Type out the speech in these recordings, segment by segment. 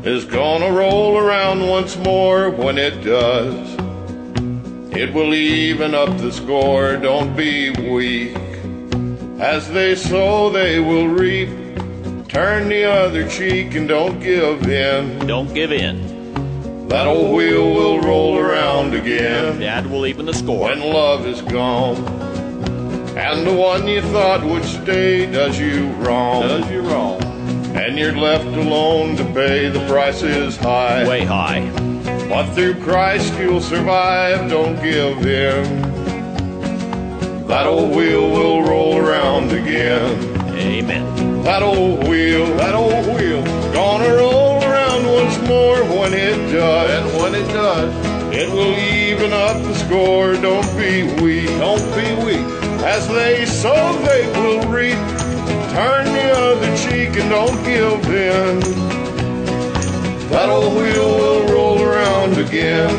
is gonna roll around once more. When it does, it will even up the score. Don't be weak. As they sow, they will reap. Turn the other cheek and don't give in. Don't give in. That old wheel will roll around again. Dad will even the score. When love is gone, and the one you thought would stay does you wrong. Does you wrong. And you're left alone to pay. The price is high. Way high. But through Christ you'll survive. Don't give in. That old wheel will roll around again. Amen. That old wheel, gonna roll around once more. When it does, and when it does, it will even up the score. Don't be weak, don't be weak. As they sow, they will reap. Turn the other cheek and don't give in. That old wheel will roll around again.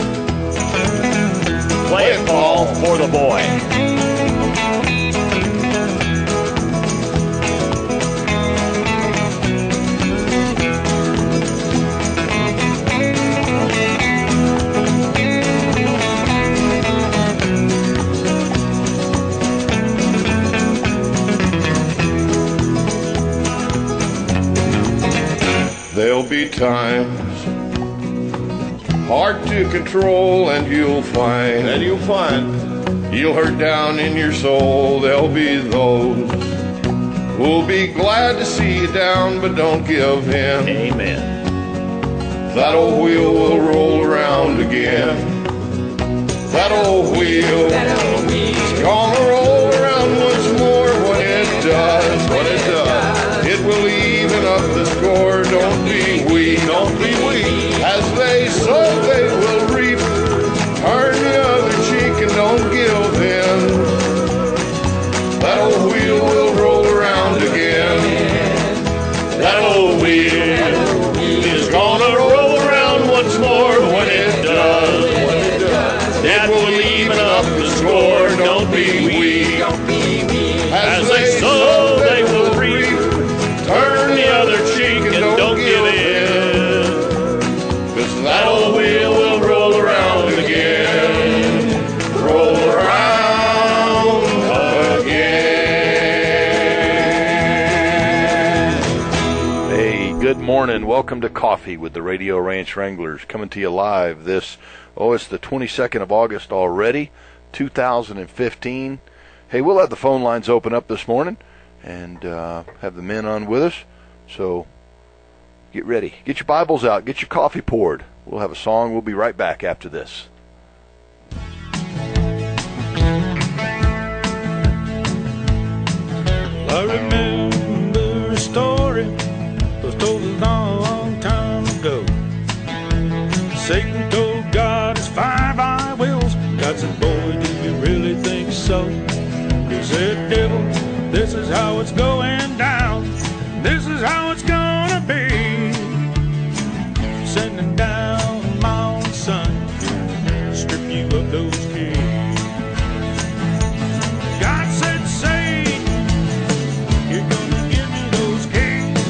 Play it, Paul, for the boy. There'll be times hard to control, and you'll find you'll hurt down in your soul. There'll be those who'll be glad to see you down, but don't give in. Amen. That old wheel will roll around again. That old wheel is gonna roll around once more. When it does, it will even up the score. Don't be weak, don't be weak. As they sow, they will reap. Turn the other cheek and don't give in. That old wheel will roll around again. That old wheel is gonna roll around once more. When it does, it will even up the score. Don't be weak. As they sow, they will reap. Turn the other cheek and don't give in. 'Cause that old wheel will roll around again. Roll around again. Hey, good morning. Welcome to Coffee with the Radio Ranch Wranglers. Coming to you live this, it's the 22nd of August already, 2015. Hey, we'll have the phone lines open up this morning and have the men on with us. So get ready. Get your Bibles out. Get your coffee poured. We'll have a song. We'll be right back after this. I remember a story was told a long time ago. Satan told God his 5 I wills. God said, boy, do you really think so? He said, devil, this is how it's going down. This is how it's gonna be. Sending down my own son, strip you of those keys. God said, Satan, you're gonna give me those keys.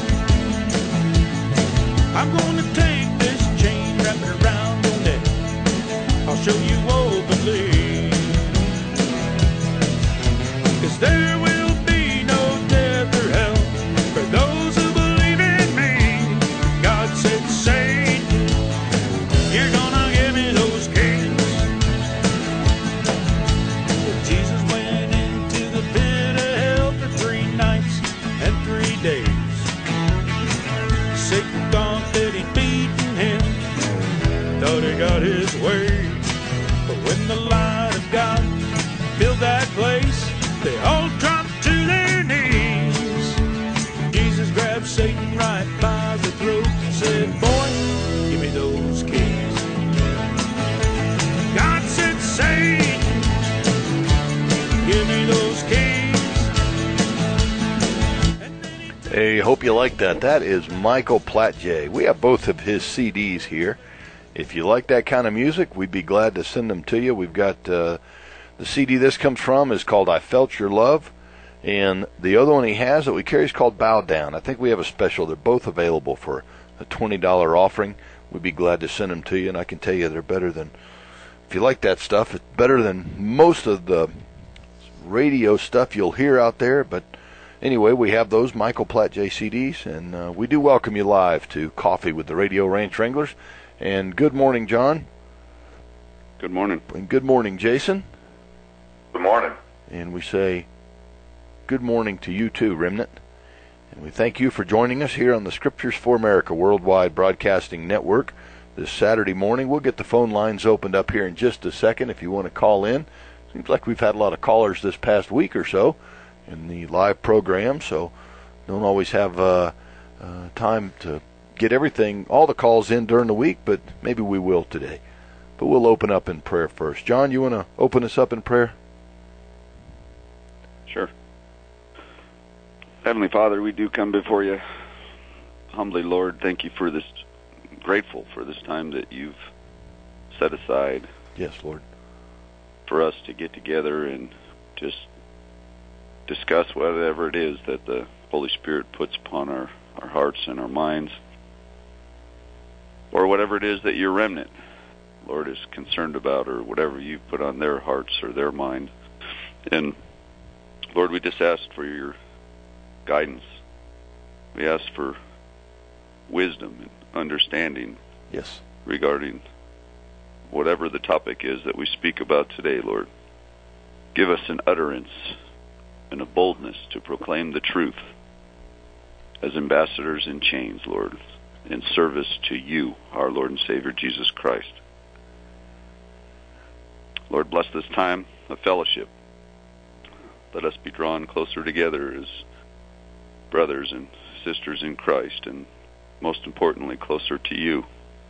I'm gonna take this chain, wrap it around your neck. I'll show you openly. 'Cause there will be no death or hell for those who believe in me. God said, Satan, you're gonna give me those keys. Well, Jesus went into the pit of hell for 3 nights and 3 days. Satan thought that he'd beaten him, thought he got his way. But when the light of God filled that place, they all dropped to their knees. Jesus grabbed Satan right by the throat and said, boy, give me those keys. God said, Satan, give me those keys. Hey, hope you like that. That is Michael Platje. We have both of his CDs here. If you like that kind of music, we'd be glad to send them to you. We've got the CD this comes from is called I Felt Your Love, and the other one he has that we carry is called Bow Down. I think we have a special. They're both available for a $20 offering, we'd be glad to send them to you. And I can tell you they're better than, if you like that stuff, it's better than most of the radio stuff you'll hear out there. But anyway, we have those Michael Platt JCDs, and we do welcome you live to Coffee with the Radio Ranch Wranglers. And good morning, John. Good morning. And good morning, Jason. Good morning. And we say good morning to you too, Remnant. And we thank you for joining us here on the Scriptures for America Worldwide Broadcasting Network this Saturday morning. We'll get the phone lines opened up here in just a second if you want to call in. Seems like we've had a lot of callers this past week or so in the live program, so don't always have time to get everything, all the calls in during the week, but maybe we will today. But we'll open up in prayer first. John, you want to open us up in prayer? Sure. Heavenly Father, we do come before you humbly, Lord. Thank you for this, grateful for this time that you've set aside. Yes, Lord. For us to get together and just discuss whatever it is that the Holy Spirit puts upon our hearts and our minds, or whatever it is that your remnant, Lord, is concerned about, or whatever you put on their hearts or their mind. And Lord, we just ask for your guidance. We ask for wisdom and understanding. Yes. Regarding whatever the topic is that we speak about today, Lord. Give us an utterance and a boldness to proclaim the truth as ambassadors in chains, Lord, in service to you, our Lord and Savior, Jesus Christ. Lord, bless this time of fellowship. Let us be drawn closer together as brothers and sisters in Christ, and most importantly, closer to you.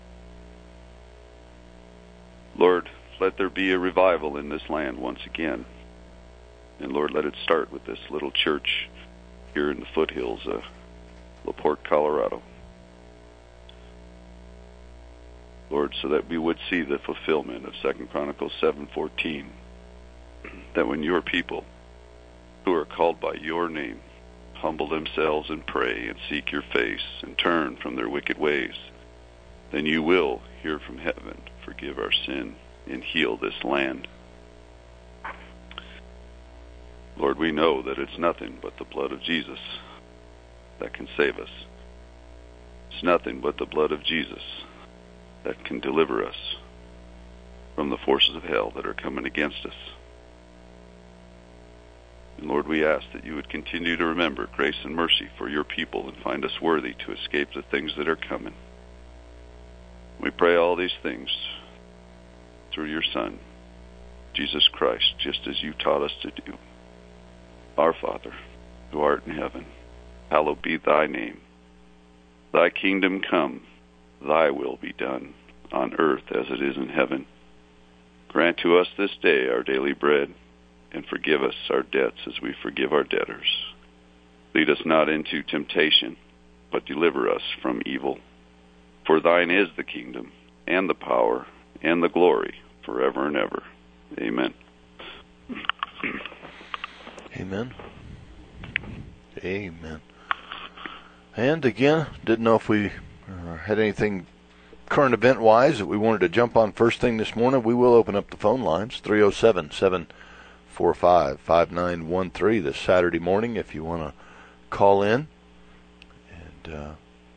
Lord, let there be a revival in this land once again. And Lord, let it start with this little church here in the foothills of LaPorte, Colorado. Lord, so that we would see the fulfillment of 2 Chronicles 7:14, that when your people who are called by your name humble themselves and pray and seek your face and turn from their wicked ways, then you will hear from heaven, forgive our sin, and heal this land. Lord, we know that it's nothing but the blood of Jesus that can save us. It's nothing but the blood of Jesus that can deliver us from the forces of hell that are coming against us. And Lord, we ask that you would continue to remember grace and mercy for your people and find us worthy to escape the things that are coming. We pray all these things through your Son, Jesus Christ, just as you taught us to do. Our Father, who art in heaven, hallowed be thy name. Thy kingdom come, thy will be done, on earth as it is in heaven. Grant to us this day our daily bread, and forgive us our debts as we forgive our debtors. Lead us not into temptation, but deliver us from evil. For thine is the kingdom, and the power, and the glory, forever and ever. Amen. Amen. Amen. And again, didn't know if we had anything current event-wise that we wanted to jump on first thing this morning. We will open up the phone lines, 307-745-5913 this Saturday morning if you want to call in. And,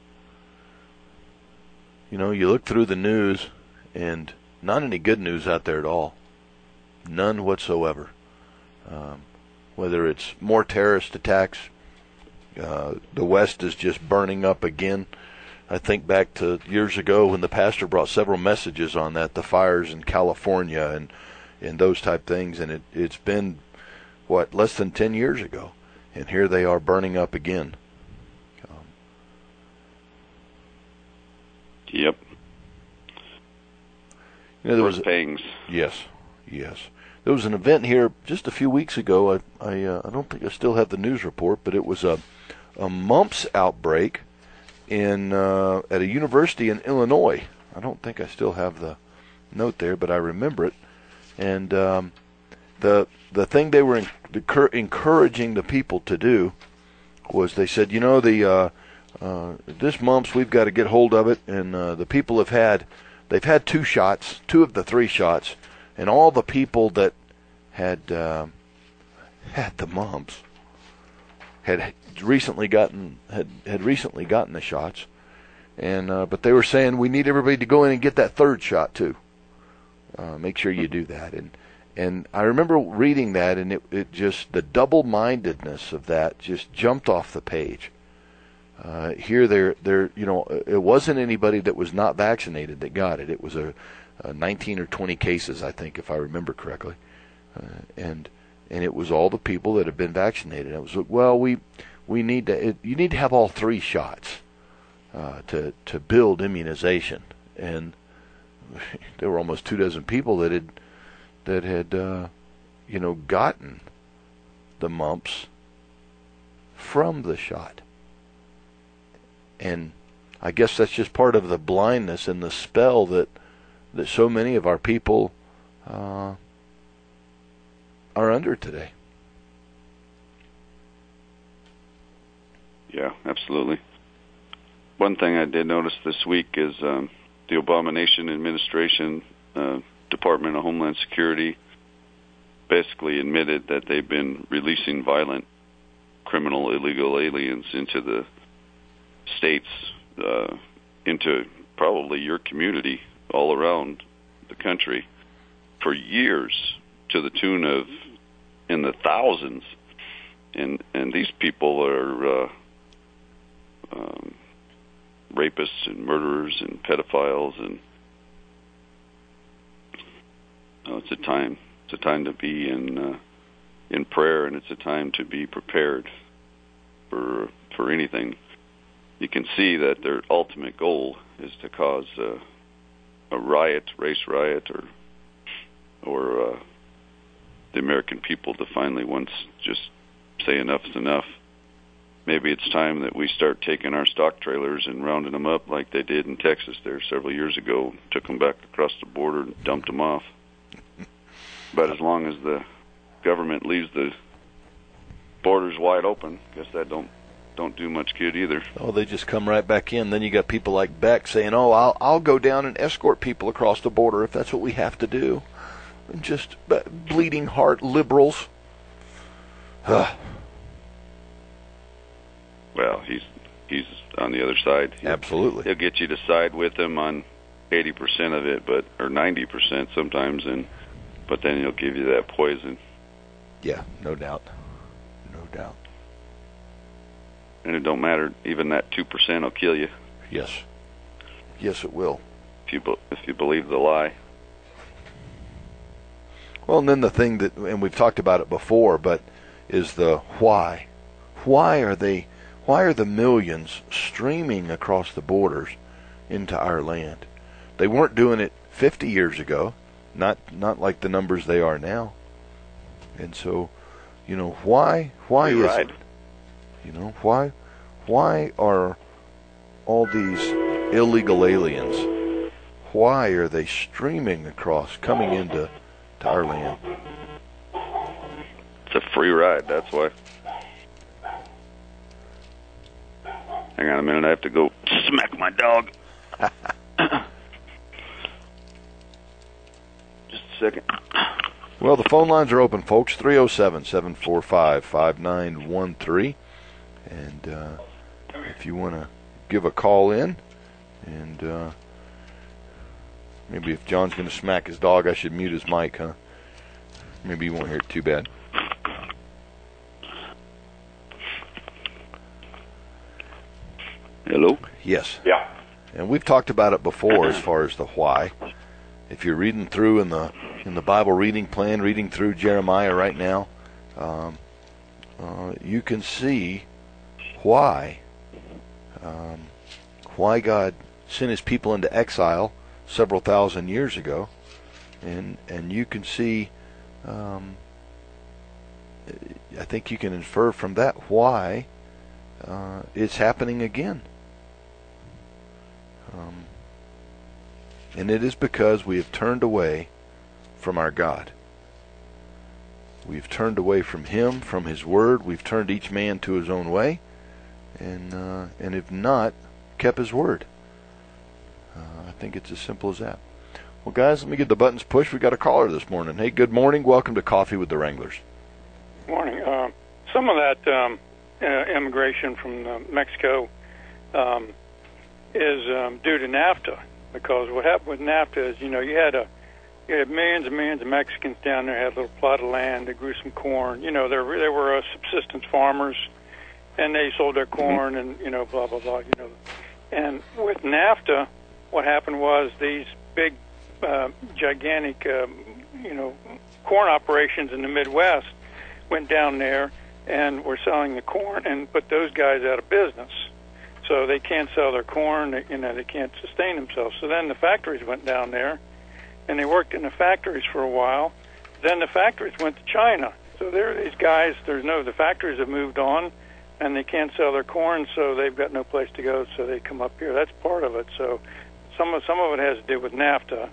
you look through the news and not any good news out there at all. None whatsoever. Whether it's more terrorist attacks, the West is just burning up again. I think back to years ago when the pastor brought several messages on that, the fires in California and those type things, and it's been, less than 10 years ago, and here they are burning up again. Yep. There was pangs. Yes. There was an event here just a few weeks ago. I don't think I still have the news report, but it was a mumps outbreak at a university in Illinois. I don't think I still have the note there, but I remember it. And the thing they were encouraging the people to do was they said, this mumps, we've got to get hold of it. And the people they've had 2 shots, 2 of the 3 shots, and all the people that had had the mumps had recently gotten the shots, and but they were saying we need everybody to go in and get that 3rd shot too. Make sure you do that. And I remember reading that, and it just, the double-mindedness of that just jumped off the page. Here, it wasn't anybody that was not vaccinated that got it. It was a 19 or 20 cases, I think, if I remember correctly, and it was all the people that have been vaccinated. It was, well, we need to. You need to have all 3 shots to build immunization, and there were almost 24 people that had gotten the mumps from the shot. And I guess that's just part of the blindness and the spell that so many of our people are under today. Yeah, absolutely. One thing I did notice this week is the Abomination Administration, Department of Homeland Security, basically admitted that they've been releasing violent, criminal, illegal aliens into the states, into probably your community all around the country for years, to the tune of in the thousands. And these people are rapists and murderers and pedophiles, and it's a time to be in prayer, and it's a time to be prepared for anything. You can see that their ultimate goal is to cause a riot, race riot, or the American people to finally once just say enough is enough. Maybe it's time that we start taking our stock trailers and rounding them up like they did in Texas there several years ago, took them back across the border and dumped them off. But as long as the government leaves the borders wide open, I guess that don't do much good either. Oh, they just come right back in. Then you got people like Beck saying, "Oh, I'll go down and escort people across the border if that's what we have to do." And just bleeding heart liberals. Well, he's on the other side. Absolutely. He'll get you to side with him on 80% of it, or 90% sometimes, but then he'll give you that poison. Yeah, no doubt. No doubt. And it don't matter, even that 2% will kill you. Yes. Yes, it will. If you believe the lie. Well, and then the thing that, and we've talked about it before, but is the why. Why are the millions streaming across the borders into our land? They weren't doing it 50 years ago, not like the numbers they are now. And so, why is it? Why are all these illegal aliens, why are they streaming across, coming into our land? It's a free ride, that's why. Hang on a minute, I have to go smack my dog. Just a second. Well, the phone lines are open, folks. 307-745-5913. And if you want to give a call in, and maybe if John's going to smack his dog, I should mute his mic, huh? Maybe you won't hear it too bad. Hello? Yes. Yeah. And we've talked about it before as far as the why. If you're reading through in the Bible reading plan, reading through Jeremiah right now, you can see why God sent his people into exile several thousand years ago, and you can see, I think you can infer from that why it's happening again. And it is because we have turned away from our God. We've turned away from him, from his word. We've turned each man to his own way. and if not, kept his word. I think it's as simple as that. Well, guys, let me get the buttons pushed. We got a caller this morning. Hey, good morning. Welcome to Coffee with the Wranglers. Morning. Some of that immigration from Mexico is due to NAFTA, because what happened with NAFTA is, you had millions and millions of Mexicans down there, had a little plot of land, they grew some corn. They were subsistence farmers, and they sold their corn and, blah, blah, blah, And with NAFTA, what happened was these big, gigantic, corn operations in the Midwest went down there and were selling the corn and put those guys out of business. So they can't sell their corn, they can't sustain themselves. So then the factories went down there, and they worked in the factories for a while. Then the factories went to China. So there are these guys, the factories have moved on, and they can't sell their corn, so they've got no place to go, so they come up here. That's part of it. So some of it has to do with NAFTA.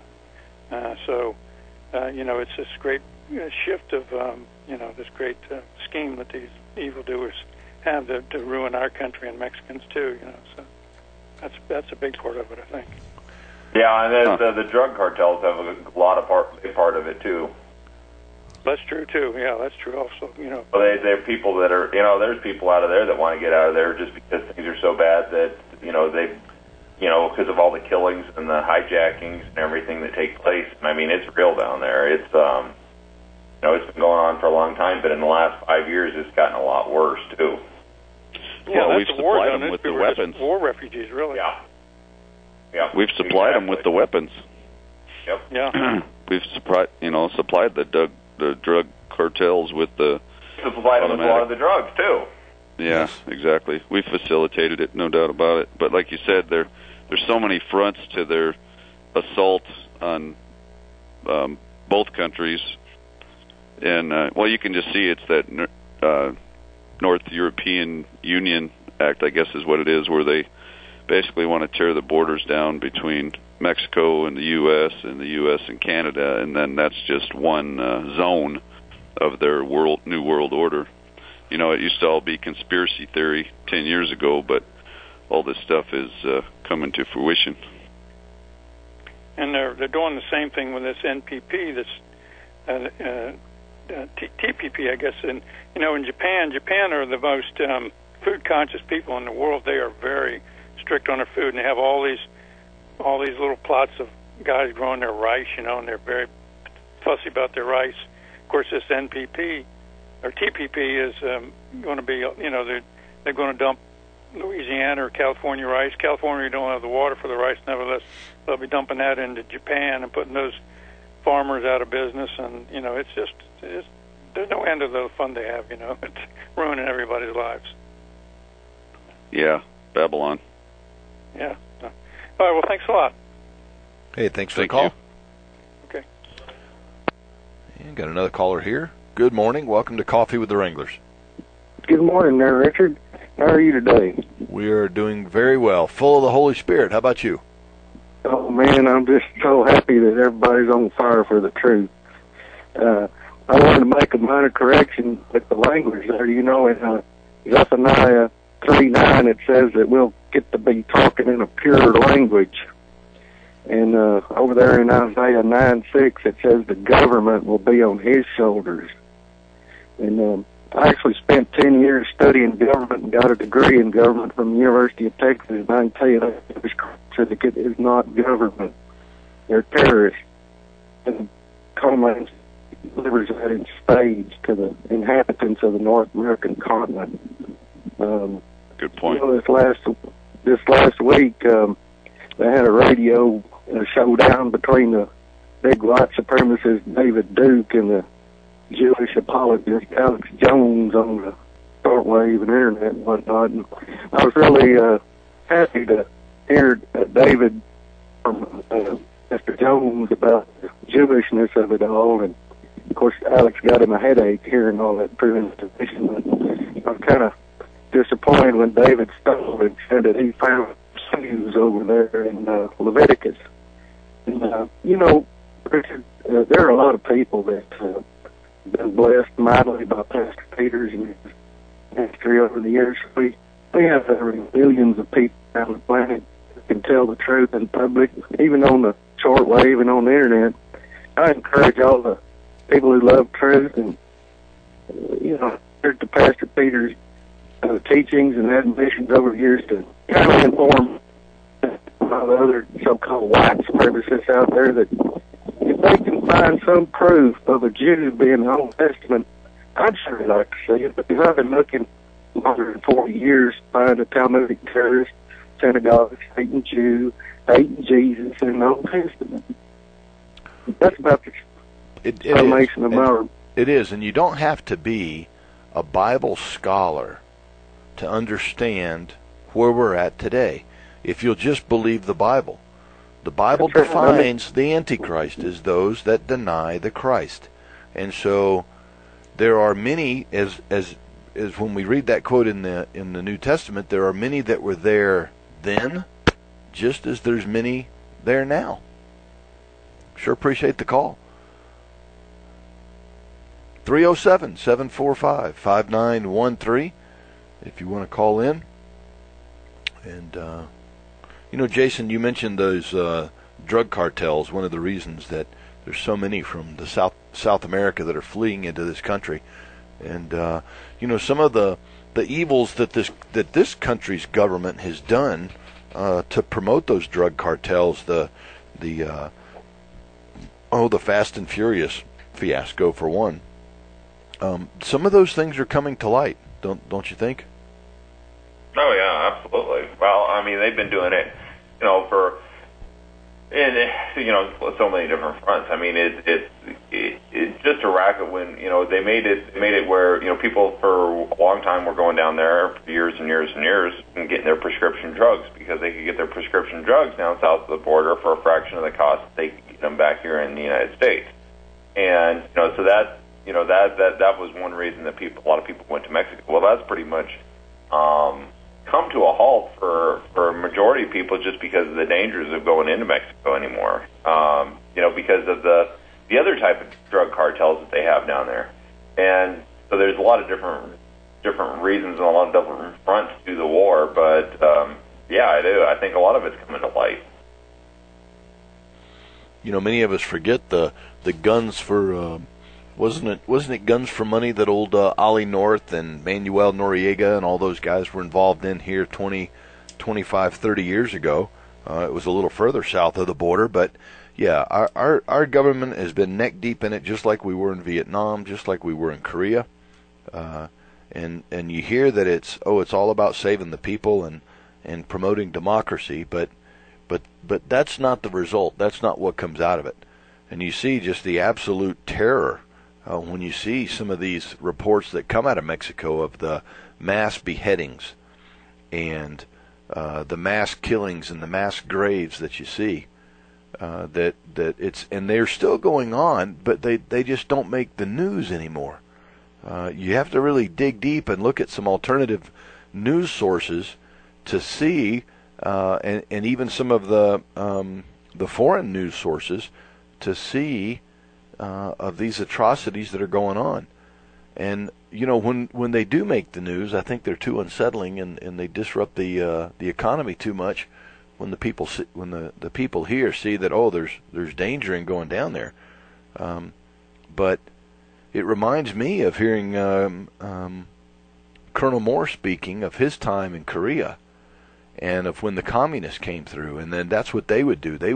It's this great shift of, this great scheme that these evildoers have to ruin our country and Mexicans too. So that's a big part of it, I think. Yeah, and the drug cartels have a lot of part of it too. That's true too. Yeah, that's true also. Well, they're people that are, there's people out of there that want to get out of there just because things are so bad that they, because of all the killings and the hijackings and everything that take place. I mean, it's real down there. It's it's been going on for a long time, but in the last 5 years, it's gotten a lot worse too. Yeah, well, we've supplied them with the weapons. War refugees, really. Yeah. Yeah, we've supplied them with the weapons. Yep. Yeah. We've supplied the drug cartels with the. Supplied them with a lot of the drugs too. Yeah, exactly. We facilitated it, no doubt about it. But like you said, there's so many fronts to their assault on both countries, and you can just see it's that North European Union Act, I guess is what it is, where they basically want to tear the borders down between Mexico and the U.S. and the U.S. and Canada, and then that's just one zone of their new world order. It used to all be conspiracy theory 10 years ago, but all this stuff is coming to fruition. And they're doing the same thing with this NPP, this TPP, I guess. And in Japan are the most food conscious people in the world. They are very strict on their food, and they have all these little plots of guys growing their rice, and they're very fussy about their rice. Of course, this NPP or TPP is going to be, they're going to dump Louisiana or California rice. California don't have the water for the rice, nevertheless, they'll be dumping that into Japan and putting those farmers out of business. And it's there's no end to the fun they have. It's ruining everybody's lives. Yeah, Babylon. Yeah. All right. Well, thanks a lot. Hey, thanks for the call. You. Okay. And got another caller here. Good morning. Welcome to Coffee with the Wranglers. Good morning there, Richard. How are you today? We are doing very well. Full of the Holy Spirit. How about you? Oh, man, I'm just so happy that everybody's on fire for the truth. I wanted to make a minor correction with the language there. In Zephaniah 3:9, it says that we'll get to be talking in a pure language. And over there in Isaiah 9:6, it says the government will be on his shoulders. And I actually spent 10 years studying government and got a degree in government from the University of Texas, and I can tell you that this certificate is not government. They're terrorists. And Commonwealth delivers that in spades to the inhabitants of the North American continent. Good point. This last week, they had a radio showdown between the big white supremacist David Duke and the Jewish apologist Alex Jones on the shortwave and internet and whatnot. And I was really happy to hear David from Mr. Jones about the Jewishness of it all. And of course, Alex got him a headache hearing all that presentation. I was kind of disappointed when David stole and said that he found shoes over there in Leviticus. And, Richard, there are a lot of people that have been blessed mightily by Pastor Peters and his ministry over the years. We We have billions of people on the planet that can tell the truth in public, even on the shortwave and on the internet. I encourage all the people who love truth and, heard the Pastor Peter's teachings and admonitions over the years to kind of inform all the other so-called white supremacists out there that if they can find some proof of a Jew being in the Old Testament, I'd sure like to see it, because I've been looking longer than 40 years to find a Talmudic terrorist, synagogue, hating Jew, hating Jesus in the Old Testament. That's about the summation of my... It is, and you don't have to be a Bible scholar to understand where we're at today. If you'll just believe the Bible. The Bible defines the Antichrist as those that deny the Christ. And so there are many, as when we read that quote in the New Testament, there are many that were there then, just as there's many there now. Sure appreciate the call. 307-745-5913 if you want to call in. And, Jason, you mentioned those drug cartels. One of the reasons that there's so many from the South America that are fleeing into this country. And, some of the evils that this country's government has done to promote those drug cartels, the Fast and Furious fiasco, for one. Some of those things are coming to light, don't you think? Oh yeah, absolutely. Well, I mean, they've been doing it, for so many different fronts. I mean, it's just a racket when they made it where people for a long time were going down there for years and years and years and getting their prescription drugs, because they could get their prescription drugs down south of the border for a fraction of the cost that they could get them back here in the United States. And so that was one reason that a lot of people went to Mexico. Well, that's pretty much come to a halt for a majority of people, just because of the dangers of going into Mexico anymore. Because of the other type of drug cartels that they have down there. And so there's a lot of different reasons and a lot of different fronts to the war. But yeah, I do. I think a lot of it's coming to light. Many of us forget the guns for. Wasn't it Guns for Money that old Ollie North and Manuel Noriega and all those guys were involved in here 20, 25, 30 years ago? It was a little further south of the border, but yeah, our government has been neck deep in it, just like we were in Vietnam, just like we were in Korea. And you hear that it's all about saving the people and promoting democracy, but that's not the result. That's not what comes out of it. And you see just the absolute terror when you see some of these reports that come out of Mexico of the mass beheadings and the mass killings and the mass graves that you see, that it's, and they're still going on, but they just don't make the news anymore. You have to really dig deep and look at some alternative news sources to see, and even some of the foreign news sources to see of these atrocities that are going on. And when they do make the news, I think they're too unsettling and they disrupt the economy too much. When the people the people here see that there's danger in going down there, but it reminds me of hearing Colonel Moore speaking of his time in Korea and of when the communists came through, and then that's what they would do. They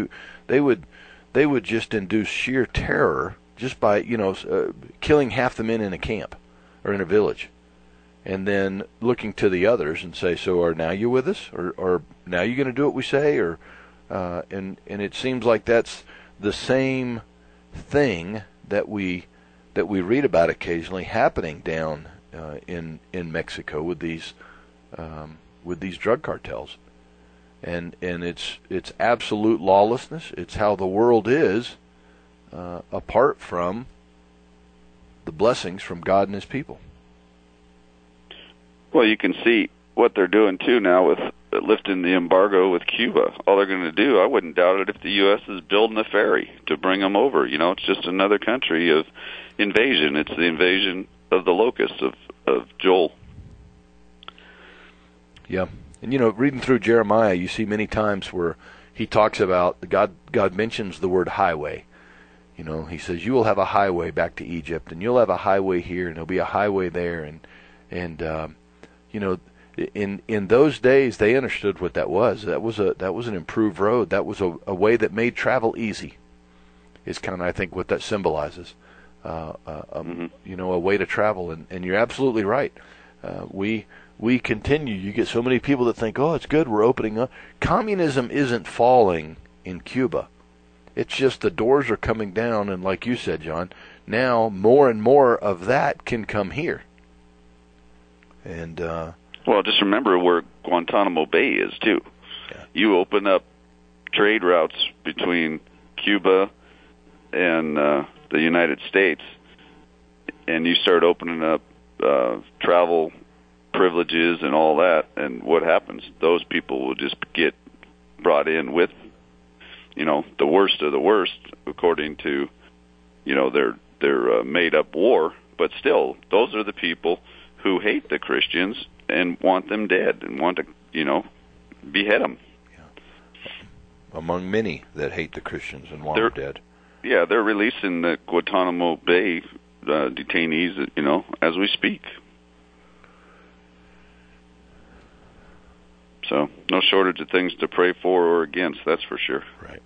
would just induce sheer terror just by, killing half the men in a camp or in a village, and then looking to the others and say, so are now you with us? Or now you going to do what we say? Or and it seems like that's the same thing that we read about occasionally happening down in Mexico with these drug cartels. And it's absolute lawlessness. It's how the world is, apart from the blessings from God and His people. Well, you can see what they're doing too now with lifting the embargo with Cuba. All they're going to do, I wouldn't doubt it, if the U.S. is building a ferry to bring them over. It's just another country of invasion. It's the invasion of the locusts of Joel. Yeah. And, reading through Jeremiah, you see many times where he talks about, God mentions the word highway. He says, you will have a highway back to Egypt, and you'll have a highway here, and there'll be a highway there. And in those days, they understood what that was. That was an improved road. That was a way that made travel easy. Is kind of, I think, what that symbolizes. A way to travel. And you're absolutely right. We continue. You get so many people that think, oh, it's good, we're opening up. Communism isn't falling in Cuba. It's just the doors are coming down, and like you said, John, now more and more of that can come here. And well, just remember where Guantanamo Bay is, too. Yeah. You open up trade routes between Cuba and the United States, and you start opening up travel privileges and all that, and what happens? Those people will just get brought in with, the worst of the worst, according to, their made-up war. But still, those are the people who hate the Christians and want them dead and want to, behead them. Yeah. Among many that hate the Christians and want them dead. Yeah, they're releasing the Guantanamo Bay detainees, as we speak. So, no shortage of things to pray for or against, that's for sure. Right.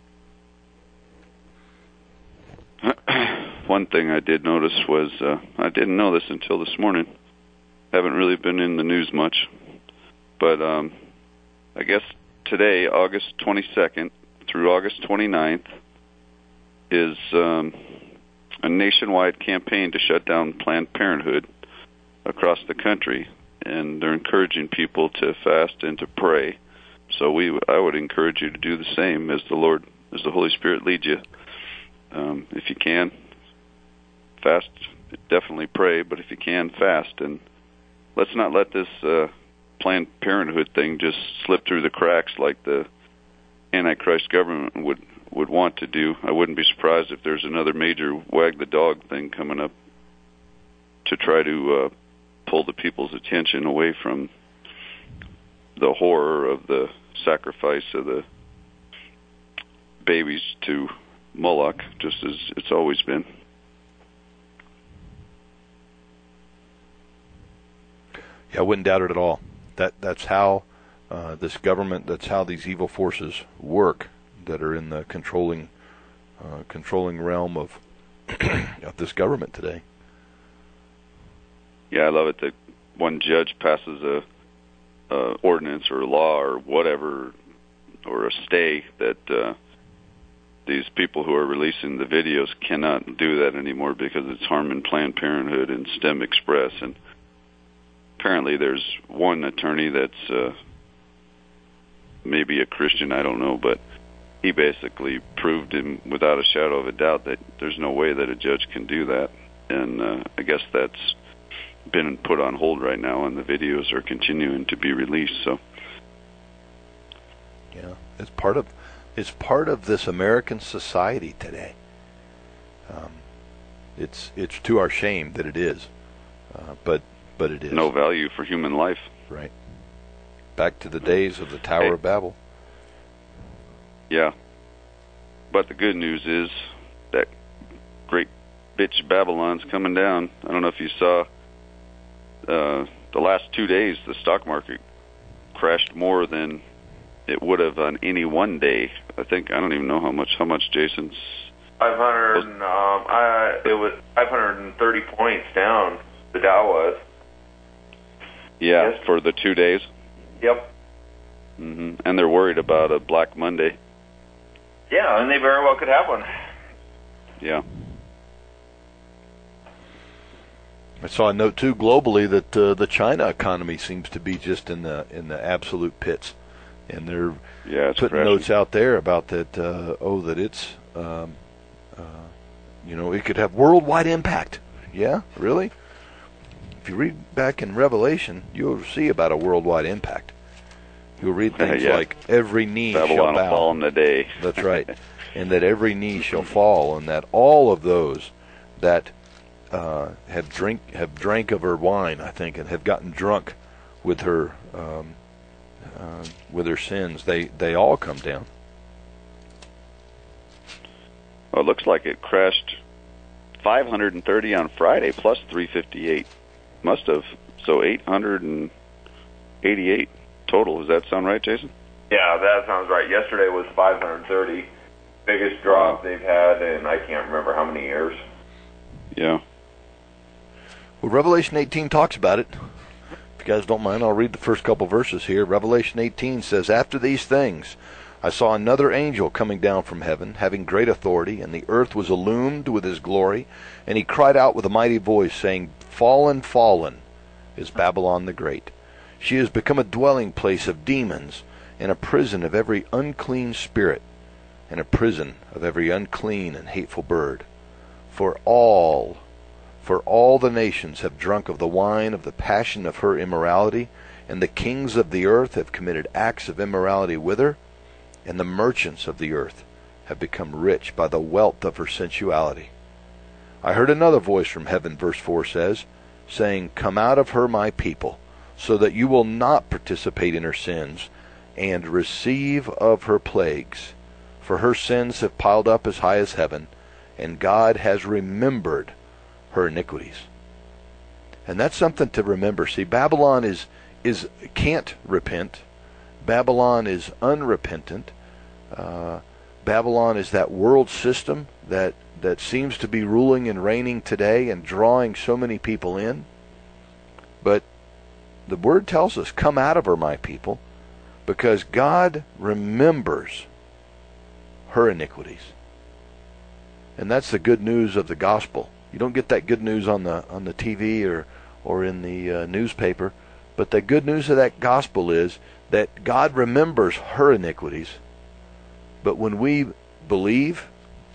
One thing I did notice was, I didn't know this until this morning. Haven't really been in the news much. But I guess today, August 22nd through August 29th, is a nationwide campaign to shut down Planned Parenthood across the country. And they're encouraging people to fast and to pray. So I would encourage you to do the same as the Holy Spirit leads you. If you can, fast, definitely pray, but if you can, fast. And let's not let this Planned Parenthood thing just slip through the cracks like the Antichrist government would want to do. I wouldn't be surprised if there's another major wag the dog thing coming up to try to pull the people's attention away from the horror of the sacrifice of the babies to Moloch, just as it's always been. Yeah, I wouldn't doubt it at all. That's how this government, that's how these evil forces work that are in the controlling realm of of this government today. Yeah, I love it that one judge passes a ordinance or a law or whatever, or a stay that these people who are releasing the videos cannot do that anymore because it's harming Planned Parenthood and STEM Express. And apparently there's one attorney that's maybe a Christian, I don't know, but he basically proved him without a shadow of a doubt that there's no way that a judge can do that. And I guess that's been put on hold right now, and the videos are continuing to be released. So, yeah, it's part of this American society today. It's to our shame that it is, but it is. No value for human life. Right. Back to the days of the Tower of Babel. Yeah. But the good news is that great bitch Babylon's coming down. I don't know if you saw the last 2 days, the stock market crashed more than it would have on any one day. I don't even know how much, Jason's 500. It was 530 points down. The Dow was. Yeah, yes. For the 2 days. Yep. Mm-hmm. And they're worried about a Black Monday. Yeah, and they very well could have one. Yeah. I saw a note too globally that the China economy seems to be just in the absolute pits, and they're putting crashing. notes out there about that. That it's it could have worldwide impact. Yeah, really. If you read back in Revelation, you'll see about a worldwide impact. You'll read things like every knee Babylon shall bow. Will fall in the day. That's right, and that every knee shall fall, and that all of those that have drank of her wine, I think, and have gotten drunk with her with their sins. They all come down. Well, it looks like it crashed 530 on Friday plus 358. Must have. So 888 total. Does that sound right, Jason? Yeah, that sounds right. Yesterday was 530. Biggest drop they've had in I can't remember how many years. Yeah. Well, Revelation 18 talks about it. If you guys don't mind, I'll read the first couple verses here. Revelation 18 says, "After these things I saw another angel coming down from heaven, having great authority, and the earth was illumined with his glory. And he cried out with a mighty voice, saying, 'Fallen, fallen is Babylon the Great. She has become a dwelling place of demons, and a prison of every unclean spirit, and a prison of every unclean and hateful bird. For all the nations have drunk of the wine of the passion of her immorality, and the kings of the earth have committed acts of immorality with her, and the merchants of the earth have become rich by the wealth of her sensuality. I heard another voice from heaven," verse 4 says, saying, "Come out of her, my people, so that you will not participate in her sins, and receive of her plagues. For her sins have piled up as high as heaven, and God has remembered her iniquities." And that's something to remember. See, Babylon can't repent. Babylon is unrepentant. Babylon is that world system that seems to be ruling and reigning today and drawing so many people in. But the word tells us, "Come out of her, my people," because God remembers her iniquities. And that's the good news of the gospel. You don't get that good news on the TV or in the newspaper, but the good news of that gospel is that God remembers her iniquities. But when we believe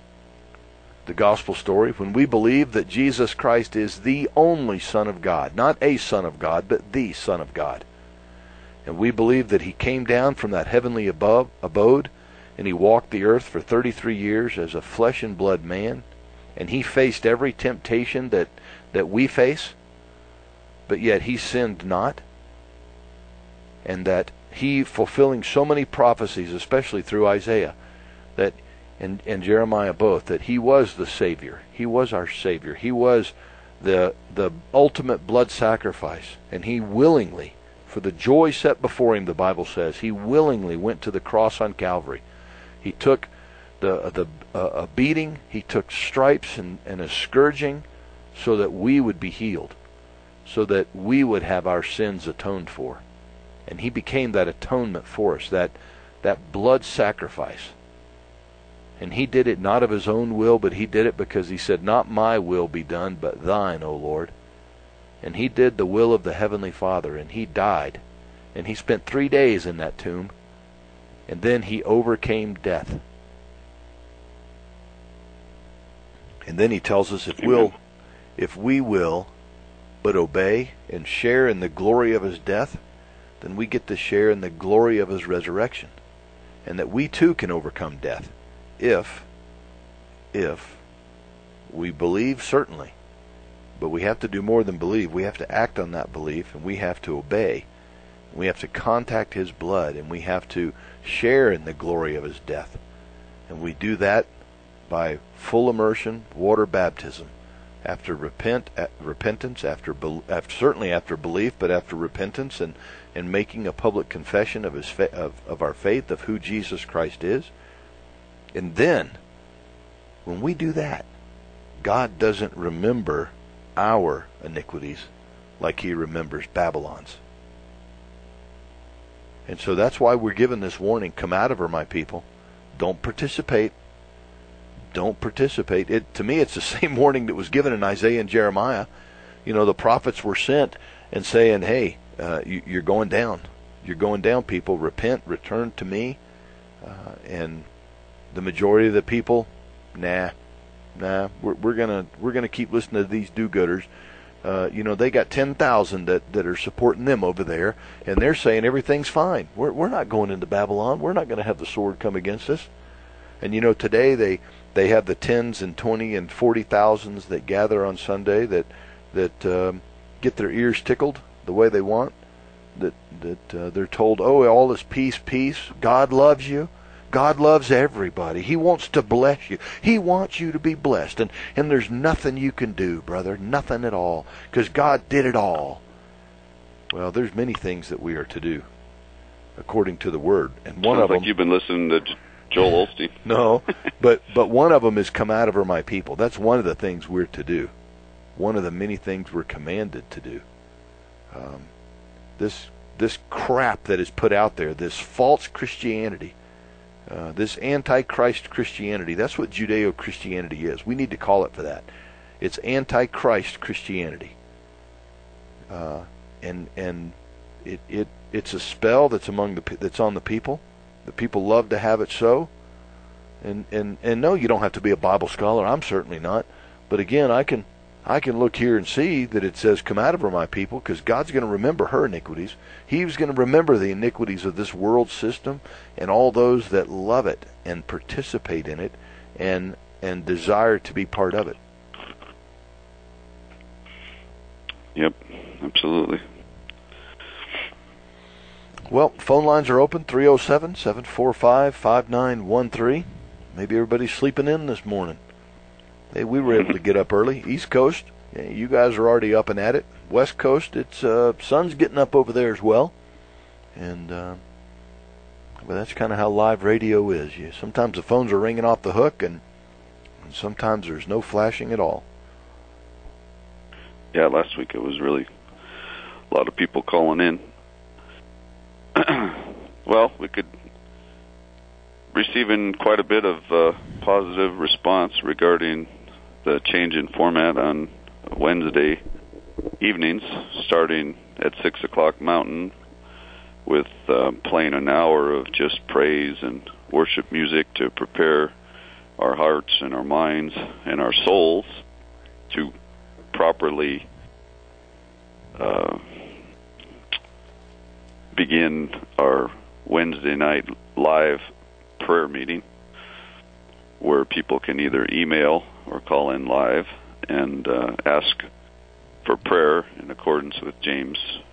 the gospel story, when we believe that Jesus Christ is the only Son of God, not a Son of God, but the Son of God, and we believe that he came down from that heavenly abode, and he walked the earth for 33 years as a flesh and blood man, and he faced every temptation that we face, but yet he sinned not, and that he, fulfilling so many prophecies, especially through Isaiah and Jeremiah both, that he was the Savior. He was our Savior. He was the ultimate blood sacrifice, and he willingly, for the joy set before him, the Bible says, he willingly went to the cross on Calvary. He took a beating, he took stripes and a scourging, so that we would be healed, so that we would have our sins atoned for. And he became that atonement for us, that blood sacrifice. And he did it not of his own will, but he did it because he said, "Not my will be done, but thine, O Lord." And he did the will of the Heavenly Father, and he died. And he spent 3 days in that tomb, and then he overcame death. And then he tells us if we will but obey and share in the glory of his death, then we get to share in the glory of his resurrection. And that we too can overcome death. If we believe, certainly. But we have to do more than believe. We have to act on that belief, and we have to obey. We have to contact his blood, and we have to share in the glory of his death. And we do that by full immersion, water baptism, after repentance, certainly after belief, but after repentance and making a public confession of our faith, of who Jesus Christ is. And then, when we do that, God doesn't remember our iniquities like he remembers Babylon's. And so that's why we're given this warning, "Come out of her, my people." Don't participate. Don't participate. To me, it's the same warning that was given in Isaiah and Jeremiah. You know, the prophets were sent and saying, "Hey, you're going down. You're going down, people. Repent, return to me." And the majority of the people, nah, we're gonna keep listening to these do-gooders. They got 10,000 that are supporting them over there, and they're saying everything's fine. We're not going into Babylon. We're not going to have the sword come against us. And today they have the 10s and 20 and 40,000s that gather on Sunday that get their ears tickled the way they want. that they're told, oh, all is peace, peace. God loves you. God loves everybody. He wants to bless you. He wants you to be blessed. And there's nothing you can do, brother, nothing at all, because God did it all. Well, there's many things that we are to do according to the Word. And one of them... Sounds like you've been listening to Joel Osteen. No, but one of them is come out of her, my people. That's one of the things we're to do. One of the many things we're commanded to do. This crap that is put out there, this false Christianity, this anti-Christ Christianity, that's what Judeo-Christianity is. We need to call it for that. It's anti-Christ Christianity. And it's a spell that's that's on the people. The people love to have it so. And no, you don't have to be a Bible scholar. I'm certainly not. But again, I can look here and see that it says, come out of her, my people, because God's going to remember her iniquities. He's going to remember the iniquities of this world system and all those that love it and participate in it and desire to be part of it. Yep, absolutely. Well, phone lines are open, 307-745-5913. Maybe everybody's sleeping in this morning. Hey, we were able to get up early. East Coast, you guys are already up and at it. West Coast, it's sun's getting up over there as well. And well, that's kind of how live radio is. Sometimes the phones are ringing off the hook, and sometimes there's no flashing at all. Yeah, last week it was really a lot of people calling in. Well, we could receiving quite a bit of positive response regarding the change in format on Wednesday evenings, starting at 6 o'clock Mountain, with playing an hour of just praise and worship music to prepare our hearts and our minds and our souls to properly begin our Wednesday night live prayer meeting, where people can either email or call in live and ask for prayer in accordance with James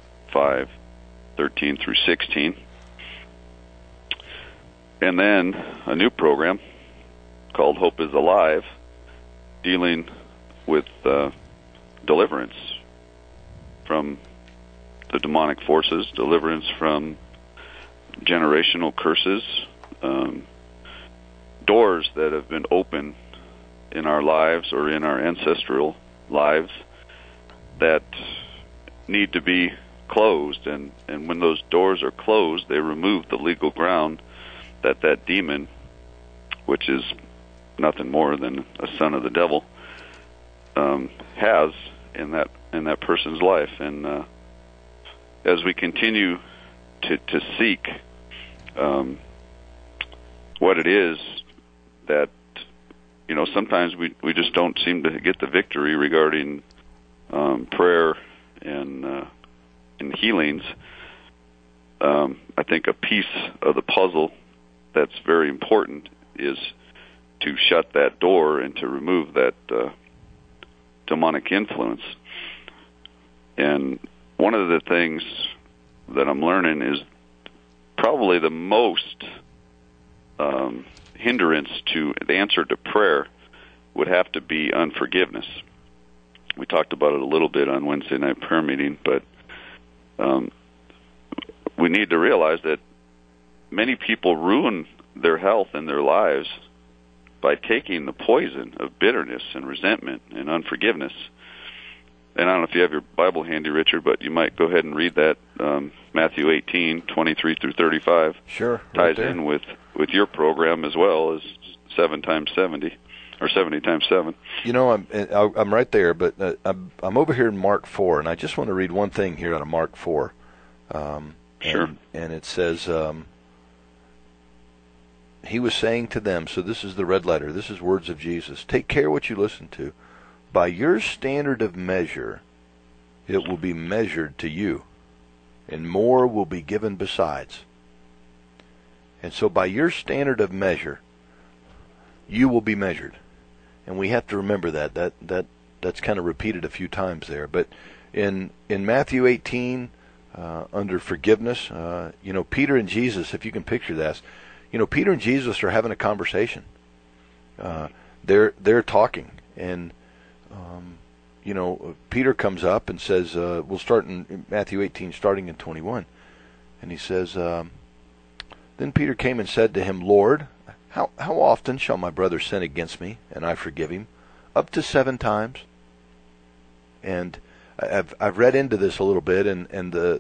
5:13 through 16. And then a new program called Hope is Alive, dealing with deliverance from the demonic forces, deliverance from generational curses, doors that have been open in our lives or in our ancestral lives that need to be closed. And when those doors are closed, they remove the legal ground that demon, which is nothing more than a son of the devil, has in that person's life. And as we continue to seek what it is that, sometimes we just don't seem to get the victory regarding prayer and healings. I think a piece of the puzzle that's very important is to shut that door and to remove that demonic influence. And one of the things that I'm learning is probably the most hindrance to the answer to prayer would have to be unforgiveness. We talked about it a little bit on Wednesday night prayer meeting, but we need to realize that many people ruin their health and their lives by taking the poison of bitterness and resentment and unforgiveness. And I don't know if you have your Bible handy, Richard, but you might go ahead and read that, Matthew 18:23 through 35. Sure. Ties in with your program as well as 7 times 70, or 70 times 7. I'm right there, but I'm over here in Mark 4, and I just want to read one thing here out of Mark 4. Sure. And it says, he was saying to them, so this is the red letter, this is words of Jesus, take care what you listen to. By your standard of measure, it will be measured to you, and more will be given besides. And so by your standard of measure, you will be measured. And we have to remember that's kind of repeated a few times there. But in Matthew 18, under forgiveness. Peter and Jesus, if you can picture this, Peter and Jesus are having a conversation. They're talking, and Peter comes up and says, we'll start in Matthew 18, starting in 21, and he says, then Peter came and said to him, Lord, how often shall my brother sin against me, and I forgive him? Up to 7 times? And I've read into this a little bit, and the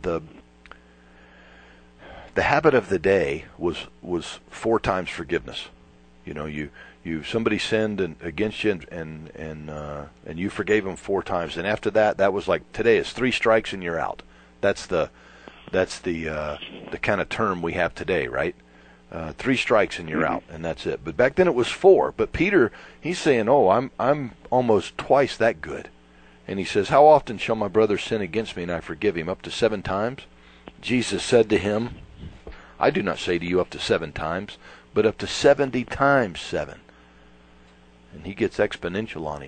habit of the day was 4 times forgiveness. Somebody sinned against you, and you forgave them 4 times, and after that was like, today is 3 strikes and you're out. That's the kind of term we have today, right? 3 strikes and you're out, and that's it. But back then it was 4. But Peter, he's saying, I'm almost twice that good. And he says, how often shall my brother sin against me and I forgive him? Up to 7 times? Jesus said to him, I do not say to you up to 7 times, but up to 70 times 7. And he gets exponential on him.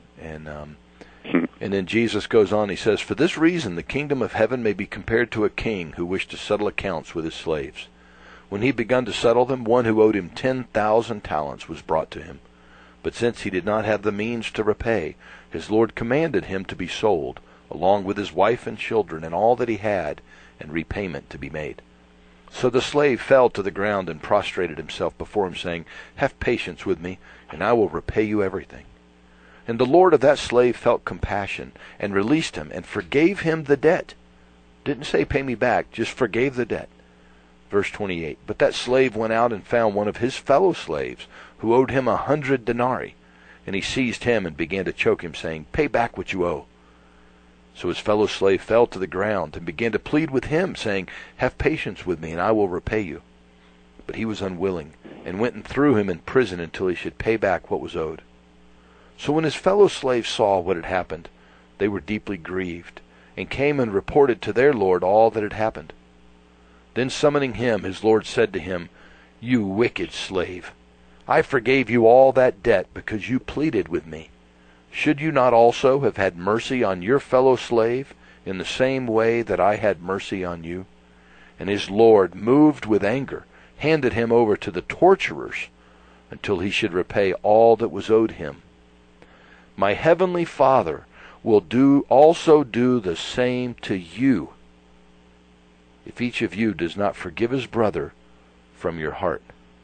And then Jesus goes on, he says, for this reason the kingdom of heaven may be compared to a king who wished to settle accounts with his slaves. When he had begun to settle them, one who owed him 10,000 talents was brought to him. But since he did not have the means to repay, his Lord commanded him to be sold, along with his wife and children and all that he had, and repayment to be made. So the slave fell to the ground and prostrated himself before him, saying, have patience with me, and I will repay you everything. And the Lord of that slave felt compassion, and released him, and forgave him the debt. Didn't say pay me back, just forgave the debt. Verse 28, but that slave went out and found one of his fellow slaves, who owed him 100 denarii. And he seized him and began to choke him, saying, pay back what you owe. So his fellow slave fell to the ground and began to plead with him, saying, have patience with me, and I will repay you. But he was unwilling, and went and threw him in prison until he should pay back what was owed. So when his fellow slaves saw what had happened, they were deeply grieved, and came and reported to their Lord all that had happened. Then summoning him, his Lord said to him, you wicked slave, I forgave you all that debt because you pleaded with me. Should you not also have had mercy on your fellow slave in the same way that I had mercy on you? And his Lord, moved with anger, handed him over to the torturers until he should repay all that was owed him. My heavenly Father will also do the same to you, if each of you does not forgive his brother from your heart.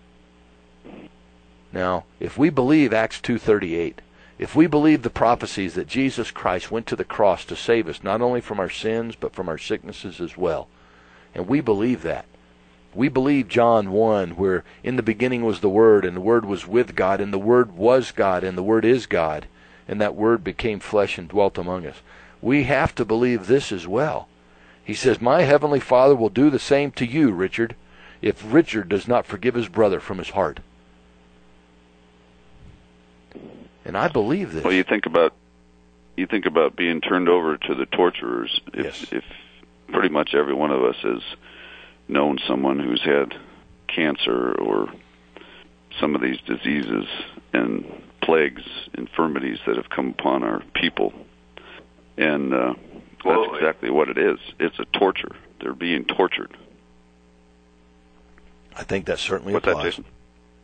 Now, if we believe Acts 2:38, if we believe the prophecies that Jesus Christ went to the cross to save us, not only from our sins, but from our sicknesses as well, and we believe that, we believe John 1, where in the beginning was the Word, and the Word was with God, and the Word was God, and the Word is God, and that Word became flesh and dwelt among us. We have to believe this as well. He says, my heavenly Father will do the same to you, Richard, if Richard does not forgive his brother from his heart. And I believe this. Well, you think about being turned over to the torturers. If pretty much every one of us has known someone who's had cancer or some of these diseases and plagues, infirmities that have come upon our people, and that's exactly what it is. It's a torture. They're being tortured. I think that certainly applies. What's that, Jason?